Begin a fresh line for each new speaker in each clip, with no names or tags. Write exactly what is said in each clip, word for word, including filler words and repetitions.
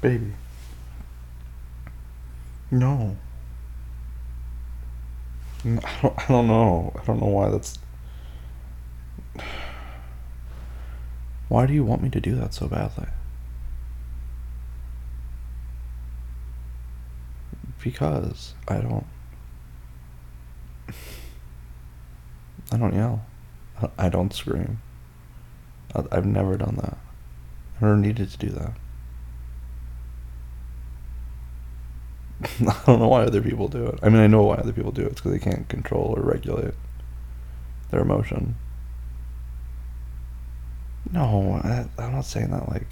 Baby. No. I don't, I don't know. I don't know why that's. Why do you want me to do that so badly? Because I don't. I don't yell. I don't scream. I- I've never done that. I never needed to do that. I don't know why other people do it. I mean, I know why other people do it. It's because they can't control or regulate their emotion. No, I, I'm not saying that like.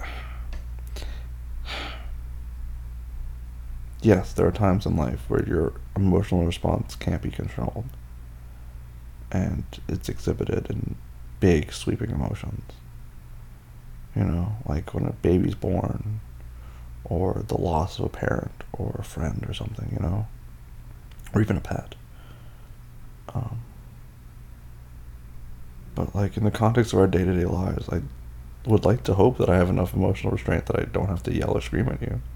Yes, there are times in life where your emotional response can't be controlled, and it's exhibited in big, sweeping emotions. You know, like when a baby's born, or the loss of a parent, or a friend, or something, you know? Or even a pet. Um, but, like, in the context of our day to day lives, I would like to hope that I have enough emotional restraint that I don't have to yell or scream at you.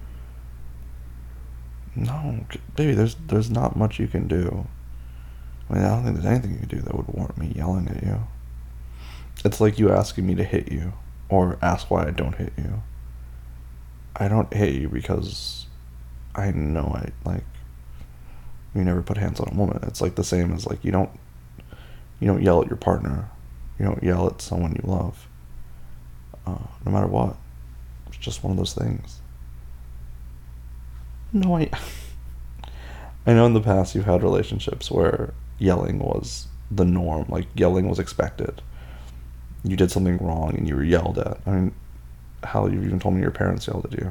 No, baby, there's there's not much you can do. I mean, I don't think there's anything you can do that would warrant me yelling at you. It's like you asking me to hit you, or ask why I don't hit you. I don't hit you because I know I, like, you never put hands on a woman. It's like the same as, like, you don't you don't yell at your partner. You don't yell at someone you love, uh, no matter what. It's just one of those things. No, I I know in the past you've had relationships where yelling was the norm, like yelling was expected. You did something wrong and you were yelled at. I mean, hell, you've even told me your parents yelled at you.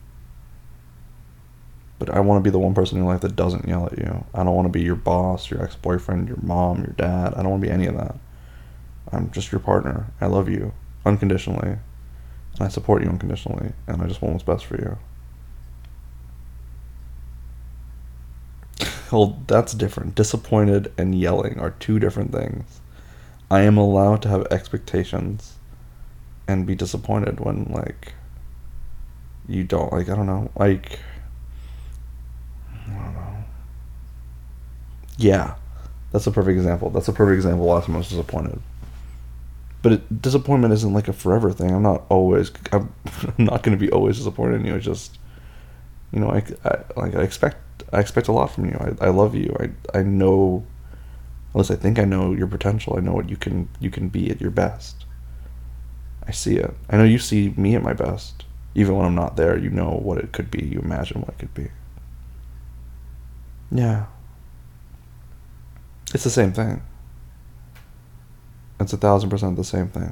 But I want to be the one person in your life that doesn't yell at you. I don't want to be your boss, your ex-boyfriend, your mom, your dad. I don't want to be any of that. I'm just your partner. I love you unconditionally, and I support you unconditionally, and I just want what's best for you. Well, that's different. Disappointed and yelling are two different things. I am allowed to have expectations and be disappointed when, like, you don't, like, I don't know, like, I don't know. Yeah, that's a perfect example. That's a perfect example of why I'm most disappointed. But it, disappointment isn't like a forever thing. I'm not always. I'm not going to be always disappointed in you. It's just, you know, I, I like I expect. I expect a lot from you. I, I love you. I I know. At least I think I know your potential. I know what you can you can be at your best. I see it. I know you see me at my best. Even when I'm not there, you know what it could be. You imagine what it could be. Yeah, it's the same thing. It's a thousand percent the same thing.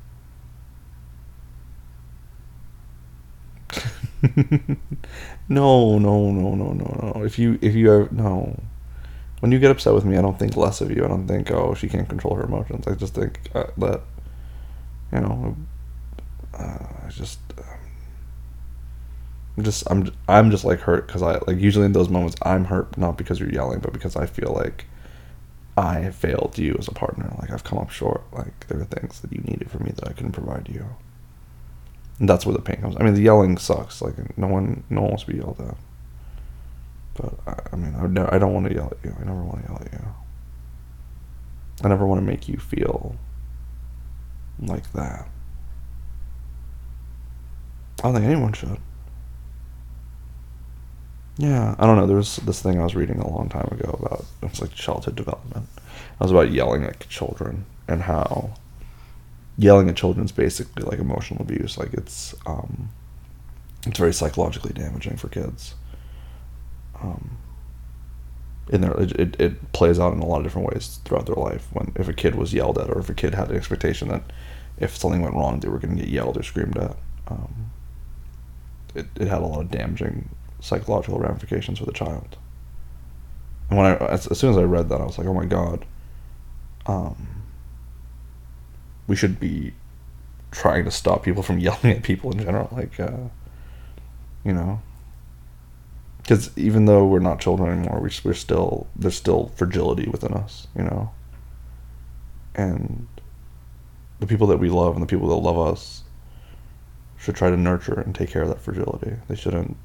No, no, no, no, no, no. If you if you are no, when you get upset with me, I don't think less of you. I don't think, oh, she can't control her emotions. I just think uh, that, you know, uh, I just I'm just I'm I'm just like hurt because I, like, usually in those moments I'm hurt not because you're yelling, but because I feel like I have failed you as a partner. Like, I've come up short. Like, there are things that you needed from me that I couldn't provide you. And that's where the pain comes. I mean, the yelling sucks. Like, no one no one wants to be yelled at. But I, I mean, I would never, I don't want to yell at you. I never want to yell at you. I never want to make you feel like that. I don't think anyone should. Yeah, I don't know. There was this thing I was reading a long time ago about, it's like childhood development. It was about yelling at children and how yelling at children is basically like emotional abuse. Like, it's um, it's very psychologically damaging for kids. Um, in their it, it, it plays out in a lot of different ways throughout their life. When if a kid was yelled at, or if a kid had an expectation that if something went wrong, they were going to get yelled or screamed at. Um, it, it had a lot of damaging psychological ramifications for the child. And when I as, as soon as I read that, I was like, oh my god, um, we should be trying to stop people from yelling at people in general. Like, uh, you know, because even though we're not children anymore, we, we're still there's still fragility within us, you know, and the people that we love and the people that love us should try to nurture and take care of that fragility. They shouldn't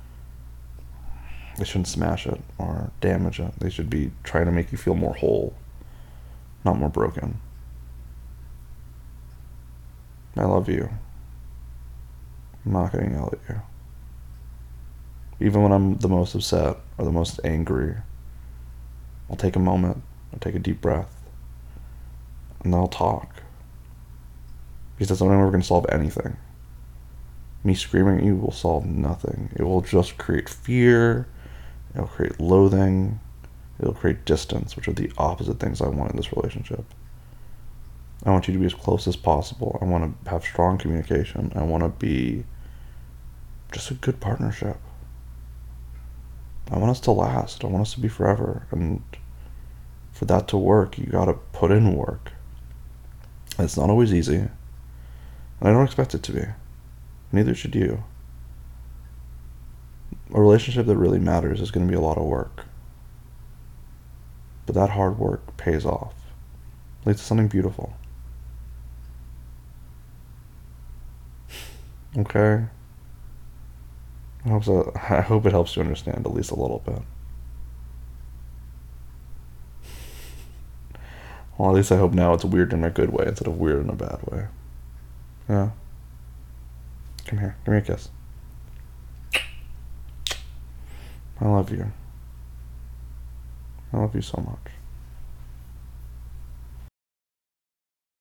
they shouldn't smash it or damage it. They should be trying to make you feel more whole, not more broken. I love you. I'm not going to yell at you. Even when I'm the most upset or the most angry, I'll take a moment, I'll take a deep breath, and then I'll talk. Because that's not ever going to solve anything. Me screaming at you will solve nothing. It will just create fear, it'll create loathing, it'll create distance, which are the opposite things I want in this relationship. I want you to be as close as possible. I want to have strong communication. I want to be just a good partnership. I want us to last. I want us to be forever. And for that to work, you gotta put in work. And it's not always easy. And I don't expect it to be. Neither should you. A relationship that really matters is going to be a lot of work. But that hard work pays off. It leads to something beautiful. Okay? I hope so. I hope it helps you understand at least a little bit. Well, at least I hope now it's weird in a good way instead of weird in a bad way. Yeah. Come here. Give me a kiss. I love you. I love you so much.